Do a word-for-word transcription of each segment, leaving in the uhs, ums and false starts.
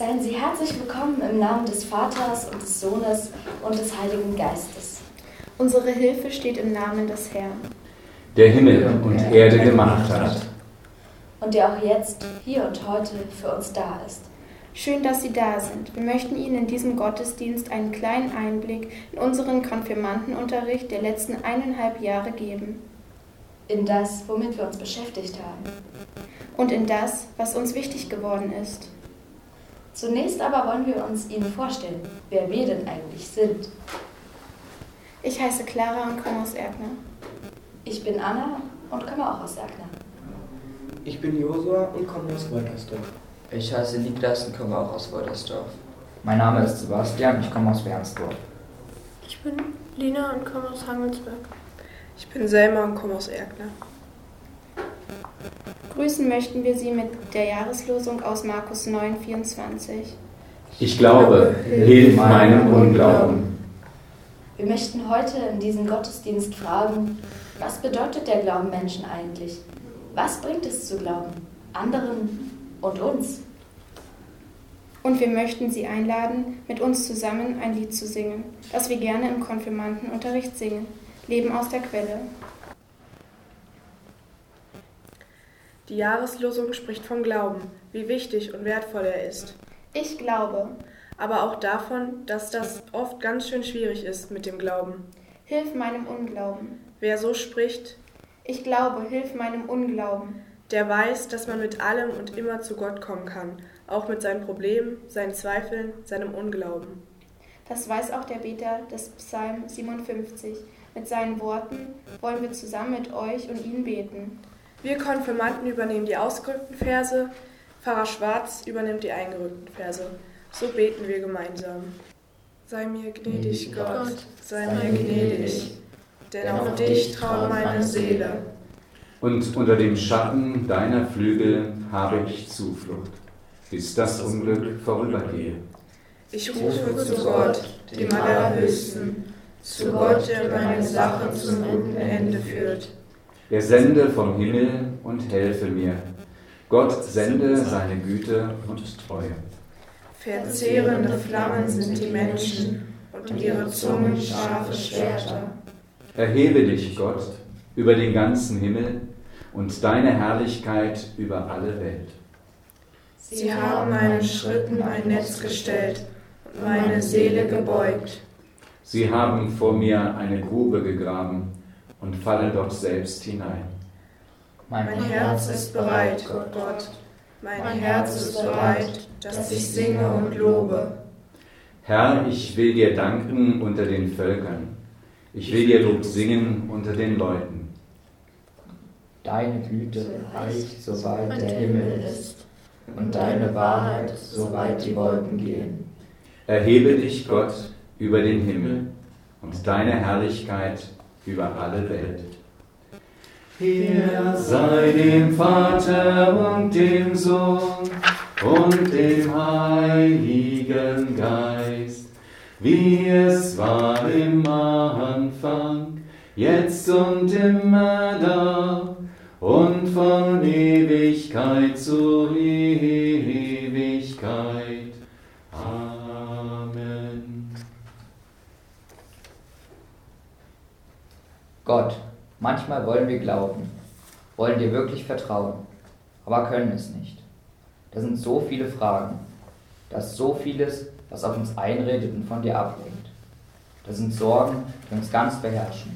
Seien Sie herzlich willkommen im Namen des Vaters und des Sohnes und des Heiligen Geistes. Unsere Hilfe steht im Namen des Herrn, der Himmel und Erde gemacht hat. Und der auch jetzt, hier und heute für uns da ist. Schön, dass Sie da sind. Wir möchten Ihnen in diesem Gottesdienst einen kleinen Einblick in unseren Konfirmandenunterricht der letzten eineinhalb Jahre geben. In das, womit wir uns beschäftigt haben. Und in das, was uns wichtig geworden ist. Zunächst aber wollen wir uns Ihnen vorstellen, wer wir denn eigentlich sind. Ich heiße Clara und komme aus Erkner. Ich bin Anna und komme auch aus Erkner. Ich bin Josua und komme aus Woltersdorf. Ich heiße Niklas und komme auch aus Woltersdorf. Mein Name ist Sebastian, ich komme aus Wernsdorf. Ich bin Lina und komme aus Hangelsberg. Ich bin Selma und komme aus Erkner. Grüßen möchten wir Sie mit der Jahreslosung aus Markus neun, vierundzwanzig. Ich glaube, hilf meinem Unglauben. Wir möchten heute in diesem Gottesdienst fragen, was bedeutet der Glauben Menschen eigentlich? Was bringt es zu glauben? Anderen und uns? Und wir möchten Sie einladen, mit uns zusammen ein Lied zu singen, das wir gerne im Konfirmandenunterricht singen. Leben aus der Quelle. Die Jahreslosung spricht vom Glauben, wie wichtig und wertvoll er ist. Ich glaube. Aber auch davon, dass das oft ganz schön schwierig ist mit dem Glauben. Hilf meinem Unglauben. Wer so spricht, ich glaube, hilf meinem Unglauben. Der weiß, dass man mit allem und immer zu Gott kommen kann, auch mit seinen Problemen, seinen Zweifeln, seinem Unglauben. Das weiß auch der Beter des Psalm siebenundfünfzig. Mit seinen Worten wollen wir zusammen mit euch und Ihnen beten. Wir Konfirmanden übernehmen die ausgerückten Verse, Pfarrer Schwarz übernimmt die eingerückten Verse. So beten wir gemeinsam. Sei mir gnädig, Gott, sei mir gnädig, denn auf dich traut meine Seele. Und unter dem Schatten deiner Flügel habe ich Zuflucht, bis das Unglück vorübergehe. Ich rufe zu Gott, dem Allerhöchsten, zu Gott, der meine Sache zum guten Ende führt. Er sende vom Himmel und helfe mir. Gott sende seine Güte und Treue. Verzehrende Flammen sind die Menschen und ihre Zungen scharfe Schwerter. Erhebe dich, Gott, über den ganzen Himmel und deine Herrlichkeit über alle Welt. Sie haben meinen Schritten ein Netz gestellt und meine Seele gebeugt. Sie haben vor mir eine Grube gegraben und falle dort selbst hinein. Mein Herz ist bereit, Gott, mein Herz ist bereit, dass ich singe und lobe. Herr, ich will dir danken unter den Völkern. Ich will dir Lob singen unter den Leuten. Deine Güte reicht, soweit der Himmel ist, und deine Wahrheit, soweit die Wolken gehen. Erhebe dich, Gott, über den Himmel und deine Herrlichkeit über alle Welt. Ehre sei dem Vater und dem Sohn und dem Heiligen Geist, wie es war im Anfang, jetzt und immer da und von Ewigkeit zu Ewigkeit. Amen. Gott, manchmal wollen wir glauben, wollen dir wirklich vertrauen, aber können es nicht. Da sind so viele Fragen, da ist so vieles, was auf uns einredet und von dir ablenkt. Da sind Sorgen, die uns ganz beherrschen.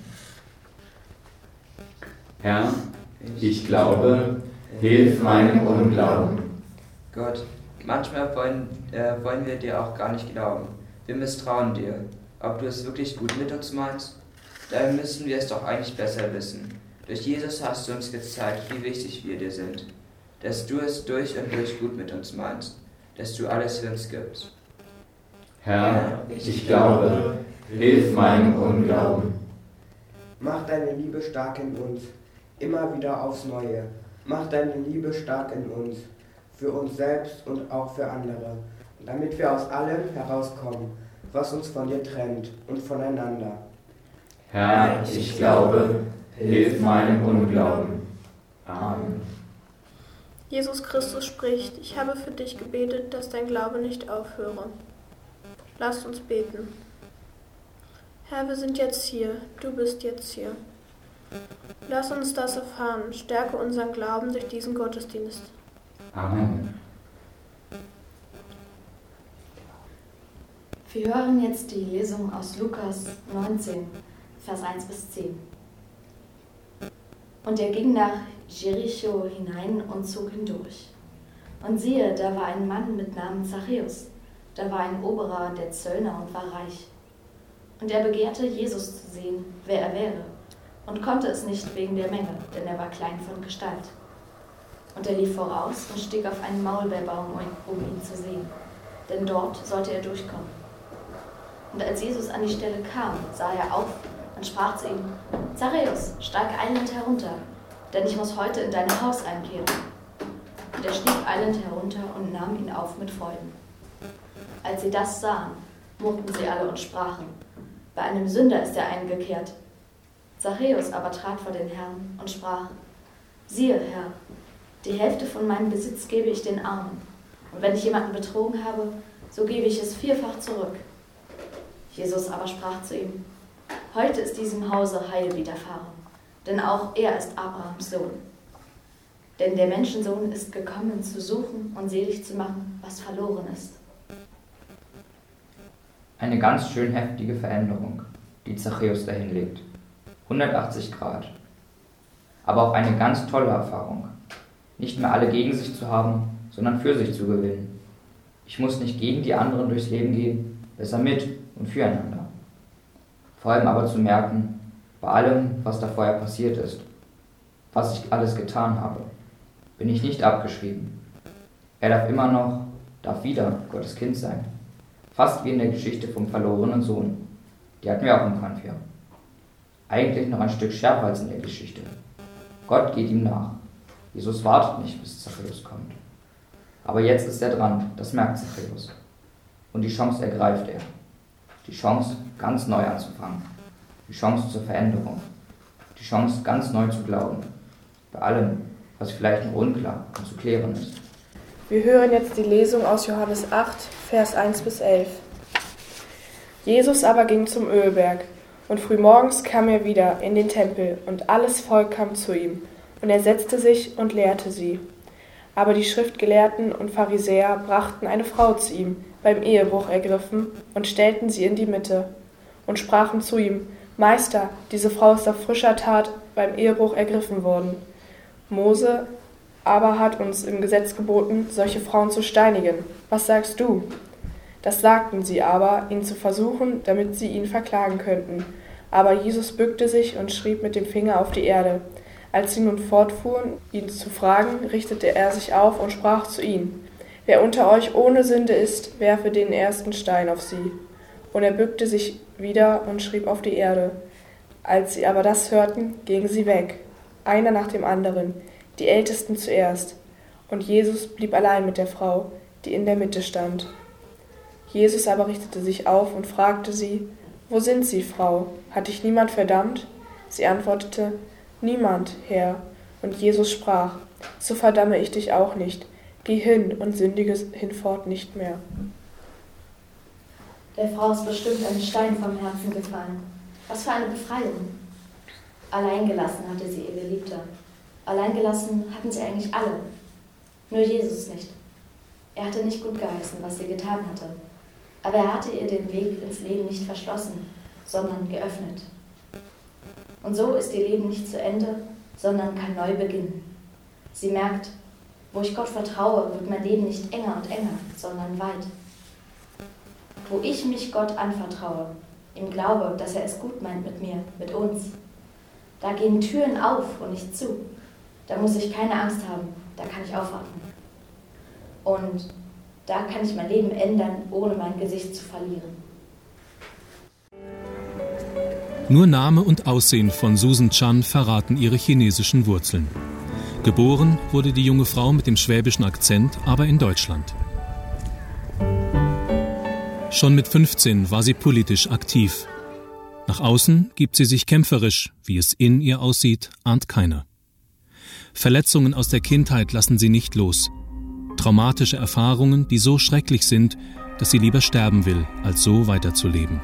Herr, ich glaube, hilf meinem Unglauben. Gott, manchmal wollen, äh, wollen wir dir auch gar nicht glauben. Wir misstrauen dir. Ob du es wirklich gut mit uns meinst? Daher müssen wir es doch eigentlich besser wissen. Durch Jesus hast du uns gezeigt, wie wichtig wir dir sind. Dass du es durch und durch gut mit uns meinst. Dass du alles für uns gibst. Herr, ich glaube, hilf meinem Unglauben. Mach deine Liebe stark in uns, immer wieder aufs Neue. Mach deine Liebe stark in uns, für uns selbst und auch für andere, damit wir aus allem herauskommen, was uns von dir trennt und voneinander. Herr, ich glaube, hilf meinem Unglauben. Amen. Jesus Christus spricht, ich habe für dich gebetet, dass dein Glaube nicht aufhöre. Lasst uns beten. Herr, wir sind jetzt hier, du bist jetzt hier. Lass uns das erfahren, stärke unseren Glauben durch diesen Gottesdienst. Amen. Wir hören jetzt die Lesung aus Lukas neunzehn, Vers eins bis zehn. Und er ging nach Jericho hinein und zog hindurch. Und siehe, da war ein Mann mit Namen Zachäus, da war ein Oberer der Zöllner und war reich. Und er begehrte, Jesus zu sehen, wer er wäre, und konnte es nicht wegen der Menge, denn er war klein von Gestalt. Und er lief voraus und stieg auf einen Maulbeerbaum, um ihn zu sehen, denn dort sollte er durchkommen. Und als Jesus an die Stelle kam, sah er auf und sprach zu ihm, Zachäus, steig eilend herunter, denn ich muss heute in dein Haus einkehren. Und er stieg eilend herunter und nahm ihn auf mit Freuden. Als sie das sahen, murrten sie alle und sprachen, bei einem Sünder ist er eingekehrt. Zachäus aber trat vor den Herrn und sprach, siehe, Herr, die Hälfte von meinem Besitz gebe ich den Armen, und wenn ich jemanden betrogen habe, so gebe ich es vierfach zurück. Jesus aber sprach zu ihm, heute ist diesem Hause Heil widerfahren, denn auch er ist Abrahams Sohn. Denn der Menschensohn ist gekommen, zu suchen und selig zu machen, was verloren ist. Eine ganz schön heftige Veränderung, die Zachäus da hinlegt. hundertachtzig Grad. Aber auch eine ganz tolle Erfahrung. Nicht mehr alle gegen sich zu haben, sondern für sich zu gewinnen. Ich muss nicht gegen die anderen durchs Leben gehen, besser mit und füreinander. Vor allem aber zu merken, bei allem, was da vorher passiert ist, was ich alles getan habe, bin ich nicht abgeschrieben. Er darf immer noch, darf wieder Gottes Kind sein. Fast wie in der Geschichte vom verlorenen Sohn. Die hatten wir auch im Konfir. Eigentlich noch ein Stück schärfer als in der Geschichte. Gott geht ihm nach. Jesus wartet nicht, bis Zachäus kommt. Aber jetzt ist er dran, das merkt Zachäus. Und die Chance ergreift er. Die Chance, ganz neu anzufangen. Die Chance zur Veränderung. Die Chance, ganz neu zu glauben. Bei allem, was vielleicht noch unklar und zu klären ist. Wir hören jetzt die Lesung aus Johannes acht, Vers eins bis elf. Jesus aber ging zum Ölberg, und frühmorgens kam er wieder in den Tempel, und alles Volk kam zu ihm, und er setzte sich und lehrte sie. Aber die Schriftgelehrten und Pharisäer brachten eine Frau zu ihm, beim Ehebruch ergriffen, und stellten sie in die Mitte, und sprachen zu ihm, Meister, diese Frau ist auf frischer Tat beim Ehebruch ergriffen worden. Mose aber hat uns im Gesetz geboten, solche Frauen zu steinigen. Was sagst du? Das sagten sie aber, ihn zu versuchen, damit sie ihn verklagen könnten. Aber Jesus bückte sich und schrieb mit dem Finger auf die Erde. Als sie nun fortfuhren, ihn zu fragen, richtete er sich auf und sprach zu ihnen, wer unter euch ohne Sünde ist, werfe den ersten Stein auf sie. Und er bückte sich wieder und schrieb auf die Erde. Als sie aber das hörten, gingen sie weg, einer nach dem anderen, die Ältesten zuerst. Und Jesus blieb allein mit der Frau, die in der Mitte stand. Jesus aber richtete sich auf und fragte sie, wo sind Sie, Frau? Hat dich niemand verdammt? Sie antwortete, niemand, Herr. Und Jesus sprach, so verdamme ich dich auch nicht. Geh hin und sündige hinfort nicht mehr. Der Frau ist bestimmt ein Stein vom Herzen gefallen. Was für eine Befreiung. Alleingelassen hatte sie ihr Geliebter. Alleingelassen hatten sie eigentlich alle. Nur Jesus nicht. Er hatte nicht gut geheißen, was sie getan hatte. Aber er hatte ihr den Weg ins Leben nicht verschlossen, sondern geöffnet. Und so ist ihr Leben nicht zu Ende, sondern kann neu beginnen. Sie merkt, wo ich Gott vertraue, wird mein Leben nicht enger und enger, sondern weit. Wo ich mich Gott anvertraue, ihm glaube, dass er es gut meint mit mir, mit uns, da gehen Türen auf und nicht zu. Da muss ich keine Angst haben, da kann ich aufwarten. Und da kann ich mein Leben ändern, ohne mein Gesicht zu verlieren. Nur Name und Aussehen von Susan Chan verraten ihre chinesischen Wurzeln. Geboren wurde die junge Frau mit dem schwäbischen Akzent aber in Deutschland. Schon mit fünfzehn war sie politisch aktiv. Nach außen gibt sie sich kämpferisch, wie es in ihr aussieht, ahnt keiner. Verletzungen aus der Kindheit lassen sie nicht los. Traumatische Erfahrungen, die so schrecklich sind, dass sie lieber sterben will, als so weiterzuleben.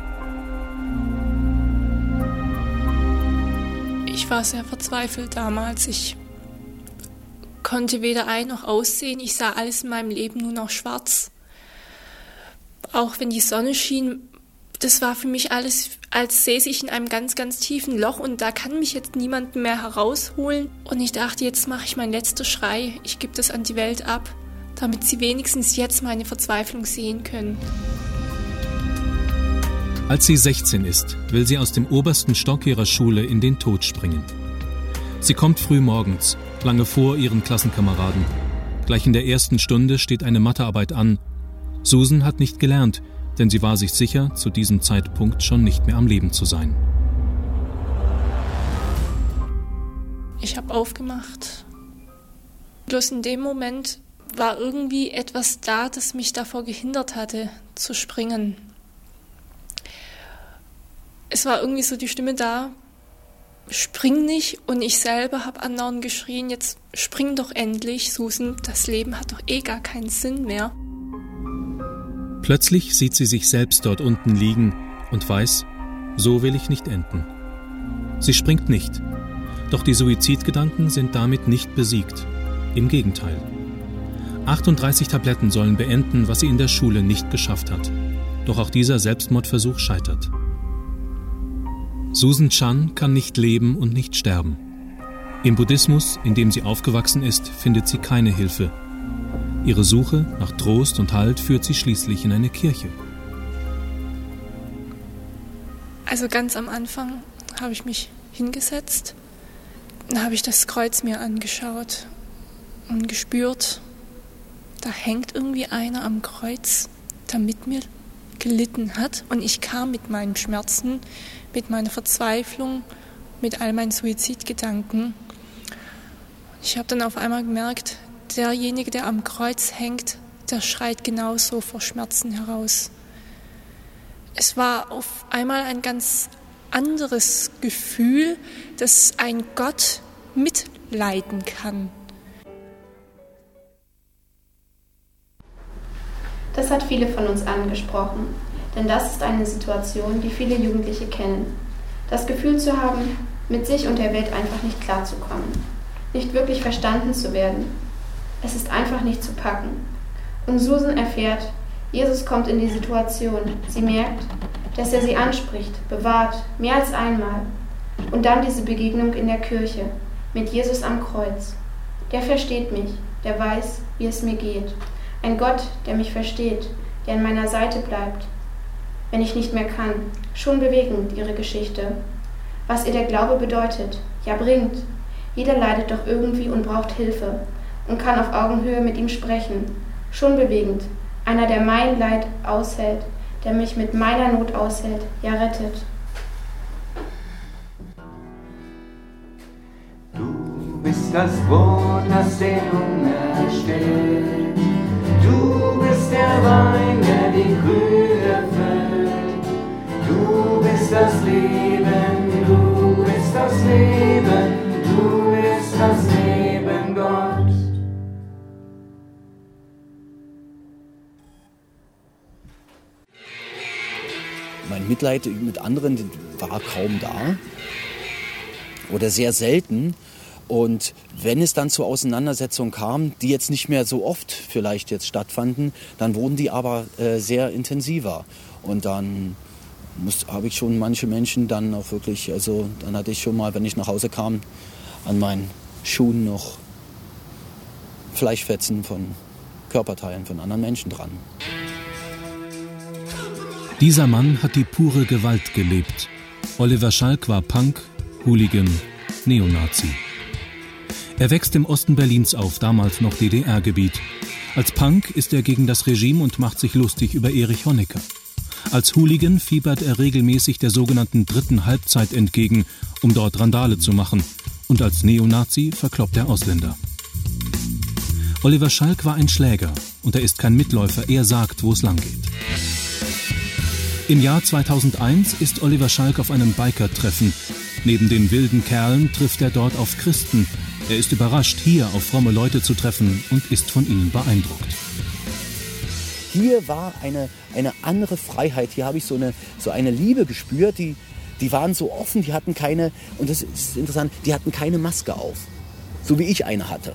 Ich war sehr verzweifelt damals. Ich konnte weder ein- noch aussehen. Ich sah alles in meinem Leben nur noch schwarz. Auch wenn die Sonne schien, das war für mich alles, als säße ich in einem ganz, ganz tiefen Loch und da kann mich jetzt niemand mehr herausholen. Und ich dachte, jetzt mache ich meinen letzten Schrei. Ich gebe das an die Welt ab, damit sie wenigstens jetzt meine Verzweiflung sehen können. Als sie sechzehn ist, will sie aus dem obersten Stock ihrer Schule in den Tod springen. Sie kommt früh morgens, lange vor ihren Klassenkameraden. Gleich in der ersten Stunde steht eine Mathearbeit an. Susan hat nicht gelernt, denn sie war sich sicher, zu diesem Zeitpunkt schon nicht mehr am Leben zu sein. Ich habe aufgemacht. Bloß in dem Moment war irgendwie etwas da, das mich davor gehindert hatte, zu springen. Es war irgendwie so die Stimme da, spring nicht, und ich selber habe andauernd geschrien, jetzt spring doch endlich, Susan, das Leben hat doch eh gar keinen Sinn mehr. Plötzlich sieht sie sich selbst dort unten liegen und weiß, so will ich nicht enden. Sie springt nicht, doch die Suizidgedanken sind damit nicht besiegt. Im Gegenteil. achtunddreißig Tabletten sollen beenden, was sie in der Schule nicht geschafft hat. Doch auch dieser Selbstmordversuch scheitert. Susan Chan kann nicht leben und nicht sterben. Im Buddhismus, in dem sie aufgewachsen ist, findet sie keine Hilfe. Ihre Suche nach Trost und Halt führt sie schließlich in eine Kirche. Also ganz am Anfang habe ich mich hingesetzt, dann habe ich das Kreuz mir angeschaut und gespürt, da hängt irgendwie einer am Kreuz, der mit mir gelitten hat, und ich kam mit meinen Schmerzen, mit meiner Verzweiflung, mit all meinen Suizidgedanken. Ich habe dann auf einmal gemerkt, derjenige, der am Kreuz hängt, der schreit genauso vor Schmerzen heraus. Es war auf einmal ein ganz anderes Gefühl, dass ein Gott mitleiden kann. Das hat viele von uns angesprochen, denn das ist eine Situation, die viele Jugendliche kennen. Das Gefühl zu haben, mit sich und der Welt einfach nicht klarzukommen, nicht wirklich verstanden zu werden. Es ist einfach nicht zu packen. Und Susan erfährt, Jesus kommt in die Situation. Sie merkt, dass er sie anspricht, bewahrt, mehr als einmal. Und dann diese Begegnung in der Kirche, mit Jesus am Kreuz. Der versteht mich, der weiß, wie es mir geht. Ein Gott, der mich versteht, der an meiner Seite bleibt, wenn ich nicht mehr kann. Schon bewegend, ihre Geschichte. Was ihr der Glaube bedeutet, ja bringt. Jeder leidet doch irgendwie und braucht Hilfe und kann auf Augenhöhe mit ihm sprechen. Schon bewegend. Einer, der mein Leid aushält, der mich mit meiner Not aushält, ja rettet. Du bist das Brot, das den Hunger stillt. Du bist der Wein, der die Krüge füllt. Du bist das Leben, du bist das Leben, du bist das Leben, Gott. Mein Mitleid mit anderen war kaum da oder sehr selten. Und wenn es dann zur Auseinandersetzung kam, die jetzt nicht mehr so oft vielleicht jetzt stattfanden, dann wurden die aber äh, sehr intensiver. Und dann habe ich schon manche Menschen dann auch wirklich, also dann hatte ich schon mal, wenn ich nach Hause kam, an meinen Schuhen noch Fleischfetzen von Körperteilen von anderen Menschen dran. Dieser Mann hat die pure Gewalt gelebt. Oliver Schalk war Punk, Hooligan, Neonazi. Er wächst im Osten Berlins auf, damals noch D D R-Gebiet. Als Punk ist er gegen das Regime und macht sich lustig über Erich Honecker. Als Hooligan fiebert er regelmäßig der sogenannten dritten Halbzeit entgegen, um dort Randale zu machen. Und als Neonazi verkloppt er Ausländer. Oliver Schalk war ein Schläger und er ist kein Mitläufer, er sagt, wo es lang geht. Im Jahr zweitausendeins ist Oliver Schalk auf einem Biker-Treffen. Neben den wilden Kerlen trifft er dort auf Christen, Er ist überrascht, hier auf fromme Leute zu treffen und ist von ihnen beeindruckt. Hier war eine, eine andere Freiheit. Hier habe ich so eine, so eine Liebe gespürt. Die, die waren so offen, die hatten keine, und das ist interessant, die hatten keine Maske auf. So wie ich eine hatte.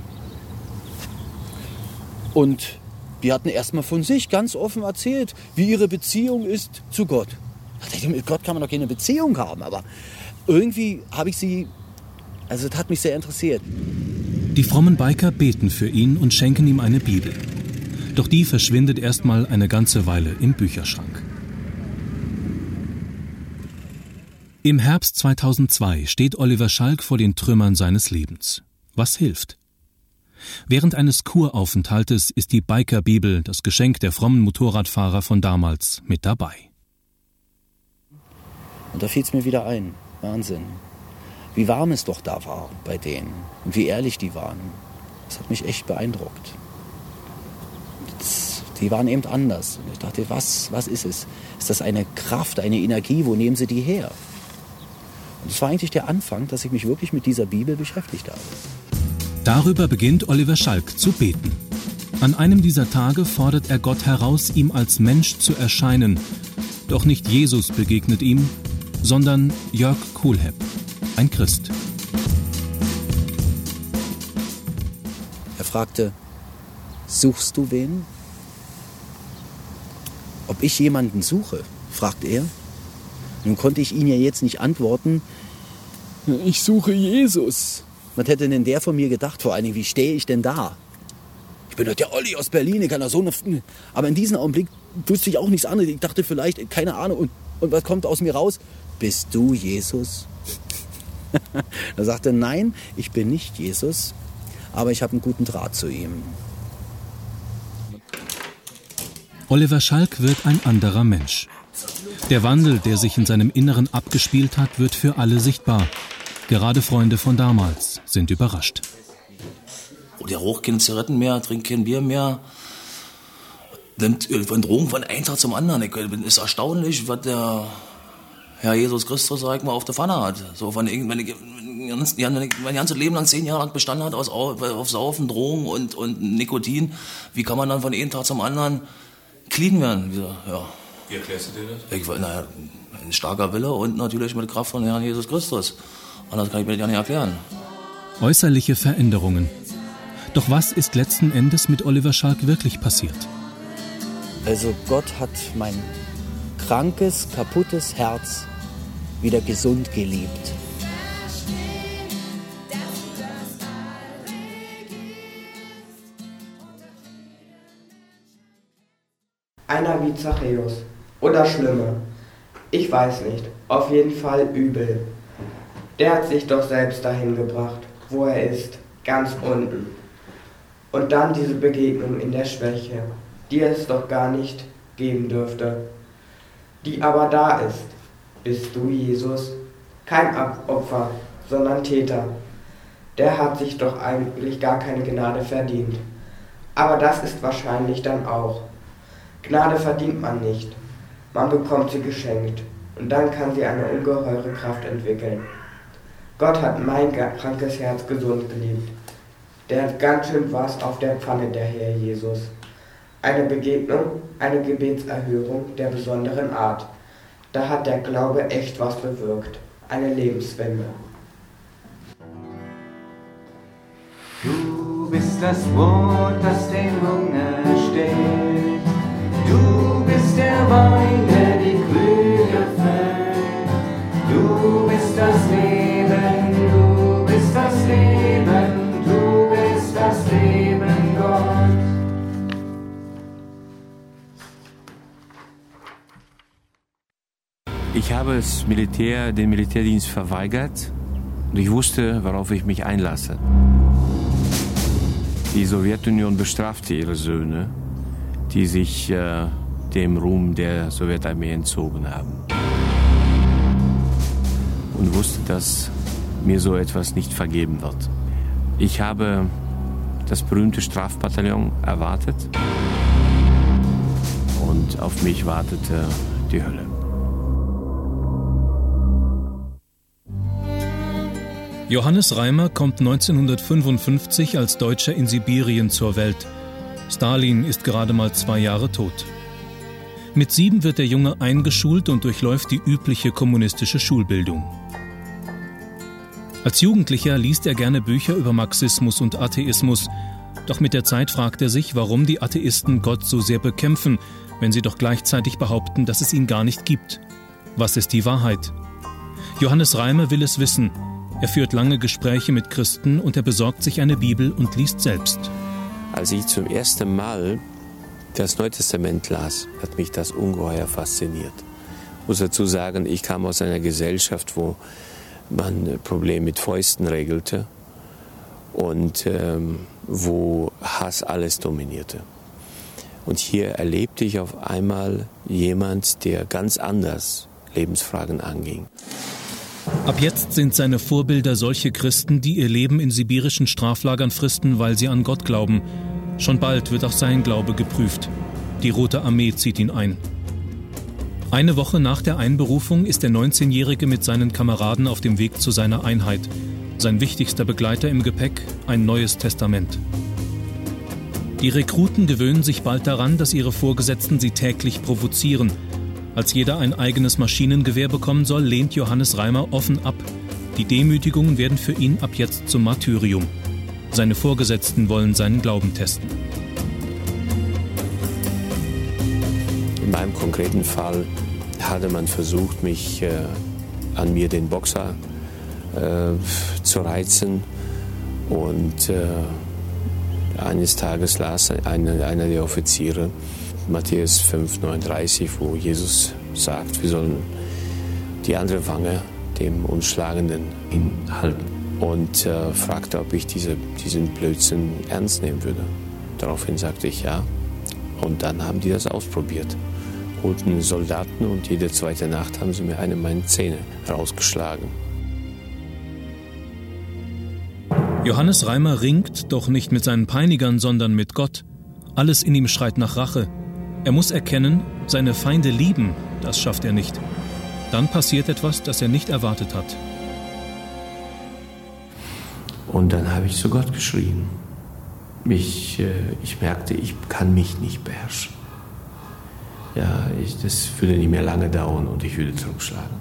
Und die hatten erstmal von sich ganz offen erzählt, wie ihre Beziehung ist zu Gott. Mit Gott kann man doch keine Beziehung haben, aber irgendwie habe ich sie, also das hat mich sehr interessiert. Die frommen Biker beten für ihn und schenken ihm eine Bibel. Doch die verschwindet erstmal eine ganze Weile im Bücherschrank. Im Herbst zweitausendzwei steht Oliver Schalk vor den Trümmern seines Lebens. Was hilft? Während eines Kuraufenthaltes ist die Biker-Bibel, das Geschenk der frommen Motorradfahrer von damals, mit dabei. Und da fiel es mir wieder ein. Wahnsinn. Wie warm es doch da war bei denen und wie ehrlich die waren. Das hat mich echt beeindruckt. Das, die waren eben anders. Und ich dachte, was, was ist es? Ist das eine Kraft, eine Energie? Wo nehmen sie die her? Und das war eigentlich der Anfang, dass ich mich wirklich mit dieser Bibel beschäftigt habe. Darüber beginnt Oliver Schalk zu beten. An einem dieser Tage fordert er Gott heraus, ihm als Mensch zu erscheinen. Doch nicht Jesus begegnet ihm, sondern Jörg Kohlhepp, ein Christ. Er fragte, suchst du wen? Ob ich jemanden suche, fragte er. Nun konnte ich ihn ja jetzt nicht antworten, ich suche Jesus. Was hätte denn der von mir gedacht? Vor allen Dingen, wie stehe ich denn da? Ich bin doch der Olli aus Berlin, ich kann doch so eine... Aber in diesem Augenblick wusste ich auch nichts anderes. Ich dachte vielleicht, keine Ahnung, und, und was kommt aus mir raus? Bist du Jesus? Er sagte, nein, ich bin nicht Jesus, aber ich habe einen guten Draht zu ihm. Oliver Schalk wird ein anderer Mensch. Der Wandel, der sich in seinem Inneren abgespielt hat, wird für alle sichtbar. Gerade Freunde von damals sind überrascht. Der raucht keine Zigaretten mehr, trinkt kein Bier mehr, nimmt von Drogen von einem Tag zum anderen. Es ist erstaunlich, was der Herr Jesus Christus, sag ich mal, auf der Pfanne hat. So von, wenn ich, wenn ich mein ganzes Leben lang, zehn Jahre lang bestanden hat, aus, auf Saufen, Drogen und, und Nikotin, wie kann man dann von einem Tag zum anderen clean werden? Ja. Wie erklärst du dir das? Ich, naja, ein starker Wille und natürlich mit der Kraft von Herrn Jesus Christus. Anders kann ich mir das ja nicht erklären. Äußerliche Veränderungen. Doch was ist letzten Endes mit Oliver Schalk wirklich passiert? Also Gott hat mein krankes, kaputtes Herz wieder gesund geliebt. Einer wie Zachäus. Oder schlimmer. Ich weiß nicht. Auf jeden Fall übel. Der hat sich doch selbst dahin gebracht, wo er ist. Ganz unten. Und dann diese Begegnung in der Schwäche, die es doch gar nicht geben dürfte. Die aber da ist. Bist du Jesus? Kein Opfer, sondern Täter. Der hat sich doch eigentlich gar keine Gnade verdient. Aber das ist wahrscheinlich dann auch. Gnade verdient man nicht. Man bekommt sie geschenkt. Und dann kann sie eine ungeheure Kraft entwickeln. Gott hat mein krankes Herz gesund geliebt. Der hat ganz schön was auf der Pfanne, der Herr Jesus. Eine Begegnung, eine Gebetserhörung der besonderen Art. Da hat der Glaube echt was bewirkt. Eine Lebenswende. Du bist das Brot, das den Hunger stillt. Du bist der Wein, der die Krüge füllt. Du bist das Leben, du bist das Leben, du bist das Leben, Gott. Ich habe das Militär, den Militärdienst verweigert und ich wusste, worauf ich mich einlasse. Die Sowjetunion bestrafte ihre Söhne, die sich äh, dem Ruhm der Sowjetarmee entzogen haben. Und wusste, dass mir so etwas nicht vergeben wird. Ich habe das berühmte Strafbataillon erwartet und auf mich wartete die Hölle. Johannes Reimer kommt neunzehnhundertfünfundfünfzig als Deutscher in Sibirien zur Welt. Stalin ist gerade mal zwei Jahre tot. Mit sieben wird der Junge eingeschult und durchläuft die übliche kommunistische Schulbildung. Als Jugendlicher liest er gerne Bücher über Marxismus und Atheismus. Doch mit der Zeit fragt er sich, warum die Atheisten Gott so sehr bekämpfen, wenn sie doch gleichzeitig behaupten, dass es ihn gar nicht gibt. Was ist die Wahrheit? Johannes Reimer will es wissen. Er führt lange Gespräche mit Christen und er besorgt sich eine Bibel und liest selbst. Als ich zum ersten Mal das Neue Testament las, hat mich das ungeheuer fasziniert. Ich muss dazu sagen, ich kam aus einer Gesellschaft, wo man Probleme mit Fäusten regelte und ähm, wo Hass alles dominierte. Und hier erlebte ich auf einmal jemand, der ganz anders Lebensfragen anging. Ab jetzt sind seine Vorbilder solche Christen, die ihr Leben in sibirischen Straflagern fristen, weil sie an Gott glauben. Schon bald wird auch sein Glaube geprüft. Die Rote Armee zieht ihn ein. Eine Woche nach der Einberufung ist der neunzehnjährige mit seinen Kameraden auf dem Weg zu seiner Einheit. Sein wichtigster Begleiter im Gepäck, ein Neues Testament. Die Rekruten gewöhnen sich bald daran, dass ihre Vorgesetzten sie täglich provozieren. Als jeder ein eigenes Maschinengewehr bekommen soll, lehnt Johannes Reimer offen ab. Die Demütigungen werden für ihn ab jetzt zum Martyrium. Seine Vorgesetzten wollen seinen Glauben testen. In meinem konkreten Fall hatte man versucht, mich äh, an mir den Boxer äh, zu reizen. Und äh, eines Tages las eine, einer der Offiziere Matthäus fünf neununddreißig, wo Jesus sagt, wir sollen die andere Wange dem Unschlagenden hinhalten. Und äh, fragte, ob ich diese, diesen Blödsinn ernst nehmen würde. Daraufhin sagte ich ja. Und dann haben die das ausprobiert. Holten Soldaten und jede zweite Nacht haben sie mir eine meiner Zähne rausgeschlagen. Johannes Reimer ringt, doch nicht mit seinen Peinigern, sondern mit Gott. Alles in ihm schreit nach Rache. Er muss erkennen, seine Feinde lieben, das schafft er nicht. Dann passiert etwas, das er nicht erwartet hat. Und dann habe ich zu Gott geschrien. Ich, äh, ich merkte, ich kann mich nicht beherrschen. Ja, ich, das würde nicht mehr lange dauern und ich würde zurückschlagen.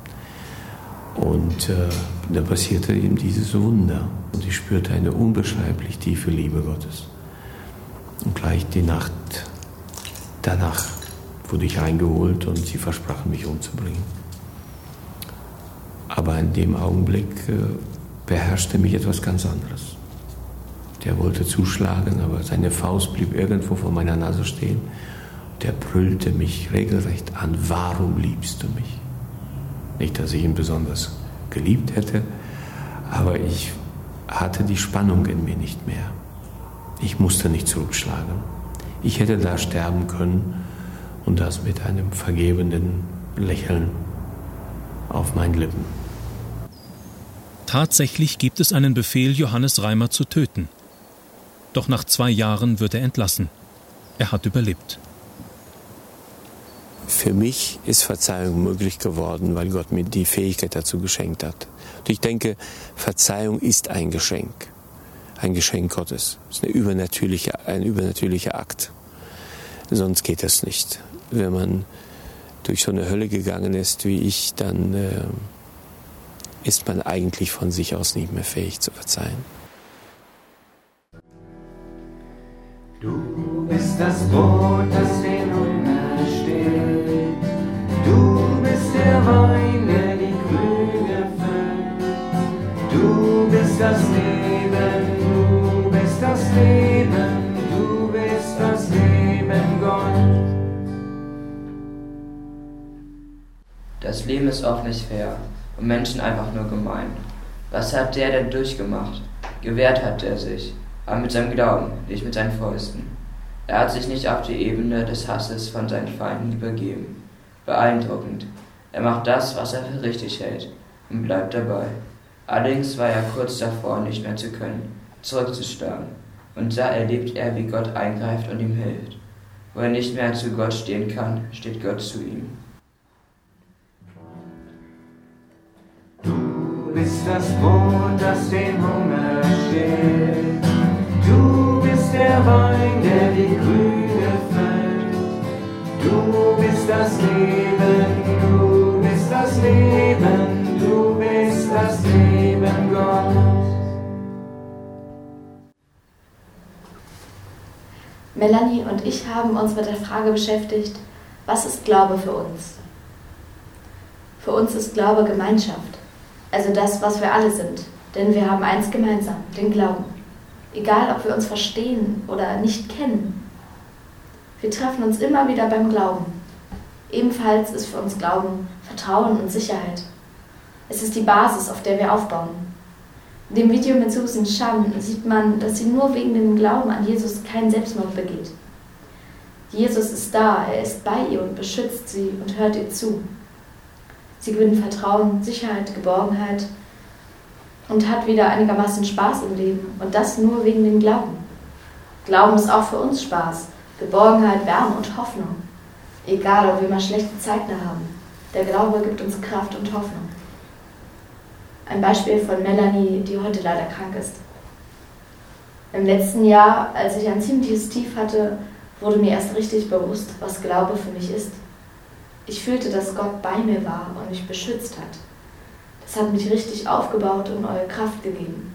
Und äh, dann passierte eben dieses Wunder. Und ich spürte eine unbeschreiblich tiefe Liebe Gottes. Und gleich die Nacht danach wurde ich reingeholt und sie versprachen, mich umzubringen. Aber in dem Augenblick äh, beherrschte mich etwas ganz anderes. Der wollte zuschlagen, aber seine Faust blieb irgendwo vor meiner Nase stehen. Der brüllte mich regelrecht an, warum liebst du mich? Nicht, dass ich ihn besonders geliebt hätte, aber ich hatte die Spannung in mir nicht mehr. Ich musste nicht zurückschlagen. Ich hätte da sterben können und das mit einem vergebenden Lächeln auf meinen Lippen. Tatsächlich gibt es einen Befehl, Johannes Reimer zu töten. Doch nach zwei Jahren wird er entlassen. Er hat überlebt. Für mich ist Verzeihung möglich geworden, weil Gott mir die Fähigkeit dazu geschenkt hat. Und ich denke, Verzeihung ist ein Geschenk. Ein Geschenk Gottes. Es ist eine übernatürliche, ein übernatürlicher Akt. Sonst geht das nicht. Wenn man durch so eine Hölle gegangen ist wie ich, dann äh, ist man eigentlich von sich aus nicht mehr fähig zu verzeihen. Du bist das Brot, das den Hunger stillt. Du bist der Wein, der die Krüge füllt. Du bist das Leben, du bist das Leben, du bist das Leben, Gott. Das Leben ist oft nicht fair und Menschen einfach nur gemein. Was hat der denn durchgemacht? Gewehrt hat er sich, aber mit seinem Glauben, nicht mit seinen Fäusten. Er hat sich nicht auf die Ebene des Hasses von seinen Feinden übergeben. Beeindruckend. Er macht das, was er für richtig hält und bleibt dabei. Allerdings war er kurz davor, nicht mehr zu können, zurückzuschlagen. Und da erlebt er, wie Gott eingreift und ihm hilft. Wo er nicht mehr zu Gott stehen kann, steht Gott zu ihm. Du bist das das Brot, das den Hunger stillt. Du bist der Wein, der die Krüge füllt. Du bist das Leben, du bist das Leben, du bist das Leben, Gott. Melanie und ich haben uns mit der Frage beschäftigt, was ist Glaube für uns? Für uns ist Glaube Gemeinschaft, also das, was wir alle sind, denn wir haben eins gemeinsam, den Glauben. Egal, ob wir uns verstehen oder nicht kennen. Wir treffen uns immer wieder beim Glauben. Ebenfalls ist für uns Glauben Vertrauen und Sicherheit. Es ist die Basis, auf der wir aufbauen. In dem Video mit Susan Chan sieht man, dass sie nur wegen dem Glauben an Jesus keinen Selbstmord begeht. Jesus ist da, er ist bei ihr und beschützt sie und hört ihr zu. Sie gewinnt Vertrauen, Sicherheit, Geborgenheit und hat wieder einigermaßen Spaß im Leben. Und das nur wegen dem Glauben. Glauben ist auch für uns Spaß, Geborgenheit, Wärme und Hoffnung. Egal, ob wir mal schlechte Zeiten haben. Der Glaube gibt uns Kraft und Hoffnung. Ein Beispiel von Melanie, die heute leider krank ist. Im letzten Jahr, als ich ein ziemliches Tief hatte, wurde mir erst richtig bewusst, was Glaube für mich ist. Ich fühlte, dass Gott bei mir war und mich beschützt hat. Das hat mich richtig aufgebaut und neue Kraft gegeben.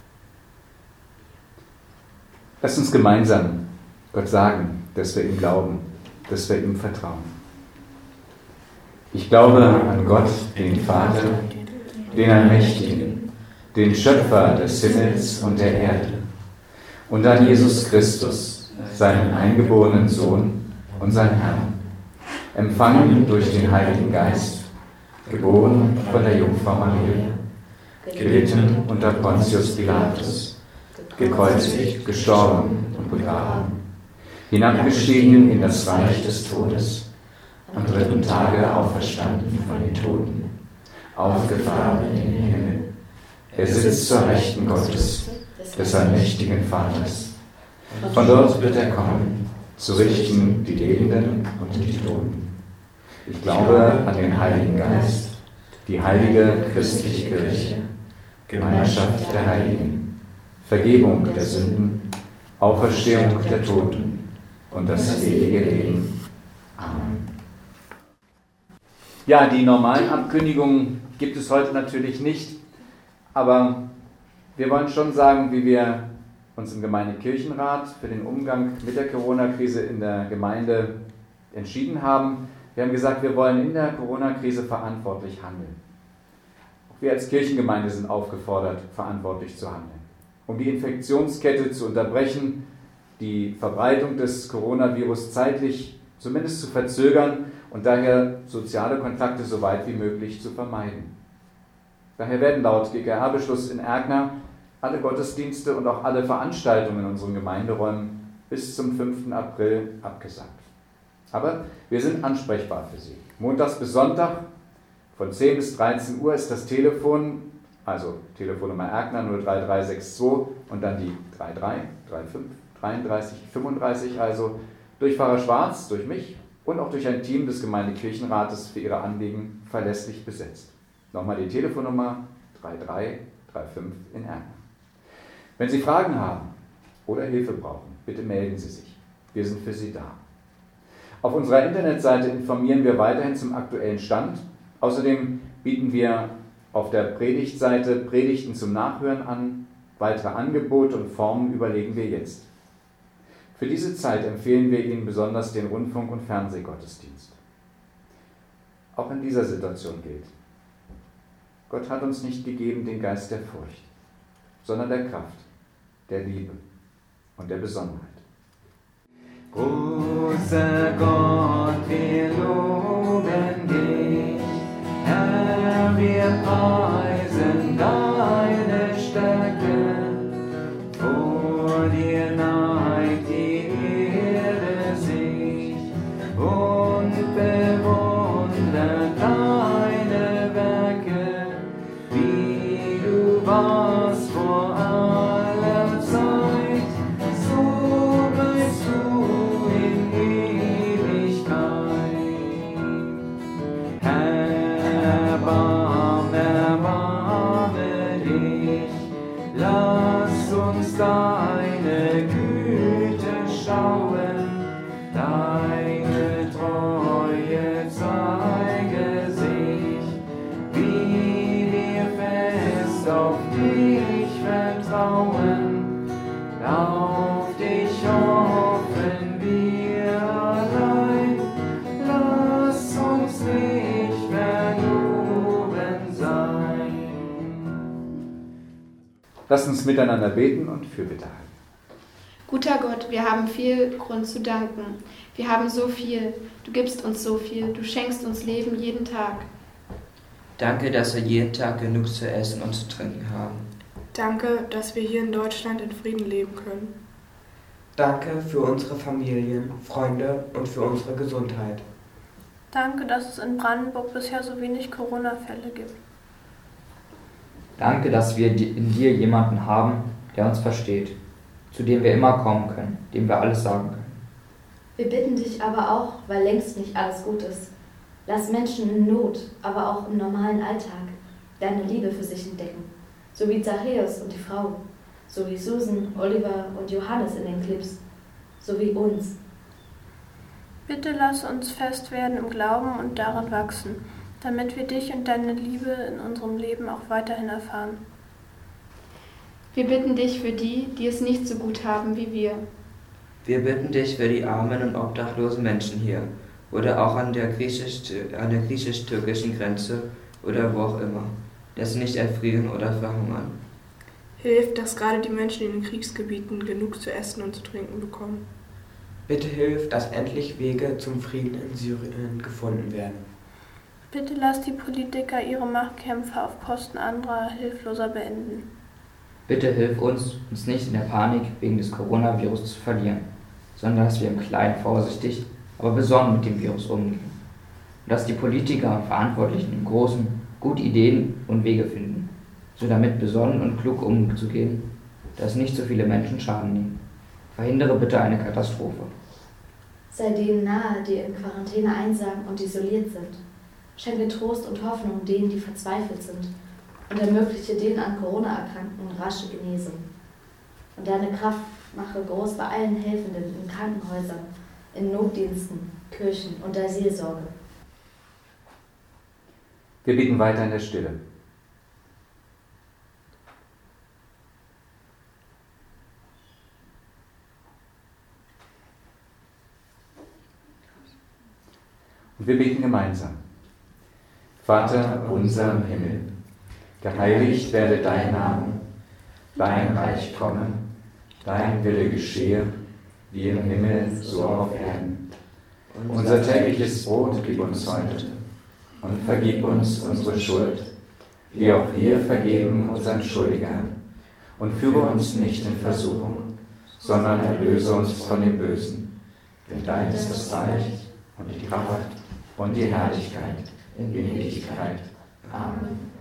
Lasst uns gemeinsam Gott sagen, dass wir ihm glauben, dass wir ihm vertrauen. Ich glaube an Gott, den Vater, den Allmächtigen, den Schöpfer des Himmels und der Erde, und an Jesus Christus, seinen eingeborenen Sohn, unseren Herrn, empfangen durch den Heiligen Geist, geboren von der Jungfrau Maria, gelitten unter Pontius Pilatus, gekreuzigt, gestorben und begraben, hinabgestiegen in das Reich des Todes, am dritten Tage auferstanden von den Toten, aufgefahren in den Himmel. Er sitzt zur Rechten Gottes, des allmächtigen Vaters. Von dort wird er kommen, zu richten die Lebenden und die Toten. Ich glaube an den Heiligen Geist, die heilige christliche Kirche, Gemeinschaft der Heiligen, Vergebung der Sünden, Auferstehung der Toten und das ewige Leben. Amen. Ja, die normalen Ankündigungen gibt es heute natürlich nicht, aber wir wollen schon sagen, wie wir uns im Gemeindekirchenrat für den Umgang mit der Corona-Krise in der Gemeinde entschieden haben. Wir haben gesagt, wir wollen in der Corona-Krise verantwortlich handeln. Auch wir als Kirchengemeinde sind aufgefordert, verantwortlich zu handeln, um die Infektionskette zu unterbrechen, die Verbreitung des Coronavirus zeitlich zumindest zu verzögern und daher soziale Kontakte so weit wie möglich zu vermeiden. Daher werden laut G K R-Beschluss in Erkner alle Gottesdienste und auch alle Veranstaltungen in unseren Gemeinderäumen bis zum fünften April abgesagt. Aber wir sind ansprechbar für Sie. Montags bis Sonntag von zehn bis dreizehn Uhr ist das Telefon, also Telefonnummer Erkner null drei drei sechs zwei und dann die drei drei drei fünf dreiunddreißig fünfunddreißig, also durch Pfarrer Schwarz, durch mich und auch durch ein Team des Gemeindekirchenrates für Ihre Anliegen verlässlich besetzt. Nochmal die Telefonnummer drei drei drei fünf in Erkner. Wenn Sie Fragen haben oder Hilfe brauchen, bitte melden Sie sich. Wir sind für Sie da. Auf unserer Internetseite informieren wir weiterhin zum aktuellen Stand. Außerdem bieten wir auf der Predigtseite Predigten zum Nachhören an. Weitere Angebote und Formen überlegen wir jetzt. Für diese Zeit empfehlen wir Ihnen besonders den Rundfunk- und Fernsehgottesdienst. Auch in dieser Situation gilt: Gott hat uns nicht gegeben den Geist der Furcht, sondern der Kraft, der Liebe und der Besonnenheit. Großer Gott, wir loben dich, Herr, wir preisen deine Stärke. Vor dir neigt die Erde sich und bewundert deine Werke, wie du warst vor aller Zeit, so bleibst du in Ewigkeit. Lasst uns miteinander beten und Fürbitte halten. Guter Gott, wir haben viel Grund zu danken. Wir haben so viel. Du gibst uns so viel. Du schenkst uns Leben jeden Tag. Danke, dass wir jeden Tag genug zu essen und zu trinken haben. Danke, dass wir hier in Deutschland in Frieden leben können. Danke für unsere Familien, Freunde und für unsere Gesundheit. Danke, dass es in Brandenburg bisher so wenig Corona-Fälle gibt. Danke, dass wir in dir jemanden haben, der uns versteht, zu dem wir immer kommen können, dem wir alles sagen können. Wir bitten dich aber auch, weil längst nicht alles gut ist. Lass Menschen in Not, aber auch im normalen Alltag, deine Liebe für sich entdecken. So wie Zachäus und die Frau, so wie Susan, Oliver und Johannes in den Clips, so wie uns. Bitte lass uns fest werden im Glauben und darin wachsen, damit wir dich und deine Liebe in unserem Leben auch weiterhin erfahren. Wir bitten dich für die, die es nicht so gut haben wie wir. Wir bitten dich für die armen und obdachlosen Menschen hier oder auch an der griechisch, an der griechisch-türkischen Grenze oder wo auch immer, dass sie nicht erfrieren oder verhungern. Hilf, dass gerade die Menschen in den Kriegsgebieten genug zu essen und zu trinken bekommen. Bitte hilf, dass endlich Wege zum Frieden in Syrien gefunden werden. Bitte lass die Politiker ihre Machtkämpfe auf Kosten anderer Hilfloser beenden. Bitte hilf uns, uns nicht in der Panik wegen des Coronavirus zu verlieren, sondern dass wir im Kleinen vorsichtig, aber besonnen mit dem Virus umgehen. Und dass die Politiker und Verantwortlichen im Großen gute Ideen und Wege finden, so damit besonnen und klug umzugehen, dass nicht so viele Menschen Schaden nehmen. Verhindere bitte eine Katastrophe. Sei denen nahe, die in Quarantäne einsam und isoliert sind. Schenke Trost und Hoffnung denen, die verzweifelt sind, und ermögliche den an Corona Erkrankten rasche Genesung. Und deine Kraft mache groß bei allen Helfenden in Krankenhäusern, in Notdiensten, Kirchen und der Seelsorge. Wir beten weiter in der Stille. Und wir beten gemeinsam. Vater unser im Himmel, geheiligt werde dein Name, dein Reich komme, dein Wille geschehe, wie im Himmel, so auf Erden. Unser tägliches Brot gib uns heute und vergib uns unsere Schuld, wie auch wir vergeben unseren Schuldigern. Und führe uns nicht in Versuchung, sondern erlöse uns von dem Bösen. Denn dein ist das Reich und die Kraft und die Herrlichkeit in Ewigkeit. Amen.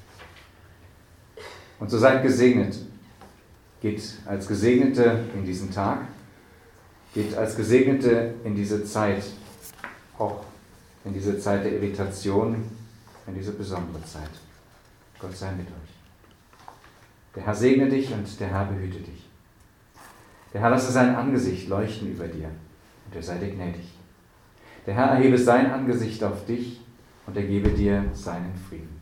Und so seid gesegnet. Geht als Gesegnete in diesen Tag, geht als Gesegnete in diese Zeit, auch in diese Zeit der Irritation, in diese besondere Zeit. Gott sei mit euch. Der Herr segne dich und der Herr behüte dich. Der Herr lasse sein Angesicht leuchten über dir und er sei dir gnädig. Der Herr erhebe sein Angesicht auf dich und er gebe dir seinen Frieden.